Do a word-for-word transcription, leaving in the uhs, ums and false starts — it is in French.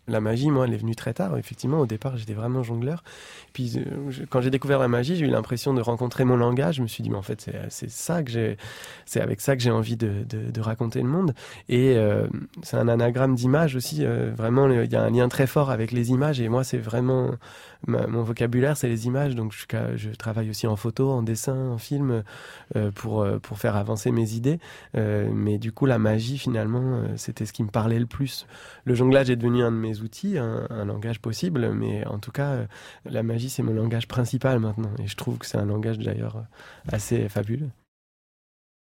La magie, moi, elle est venue très tard. Effectivement, au départ, j'étais vraiment jongleur. Puis, euh, je- quand j'ai découvert la magie, j'ai eu l'impression de rencontrer mon langage. Je me suis dit, mais en fait, c'est, c'est ça que j'ai, c'est avec ça que j'ai envie de, de, de raconter le monde. Et euh, c'est un anagramme d'images aussi. Euh, vraiment, le- il y a un lien très fort avec les images. Et moi, c'est vraiment ma- mon vocabulaire, c'est les images. Donc, je, je travaille aussi en photo, en dessin, en film, euh, pour euh, pour faire avancer mes idées. Euh, mais du coup, la magie, finalement, euh, c'était ce qui me parlait le plus. Le jonglage est devenu un de mes outils, un, un langage possible, mais en tout cas, euh, la magie, c'est mon langage principal maintenant. Et je trouve que c'est un langage d'ailleurs assez fabuleux.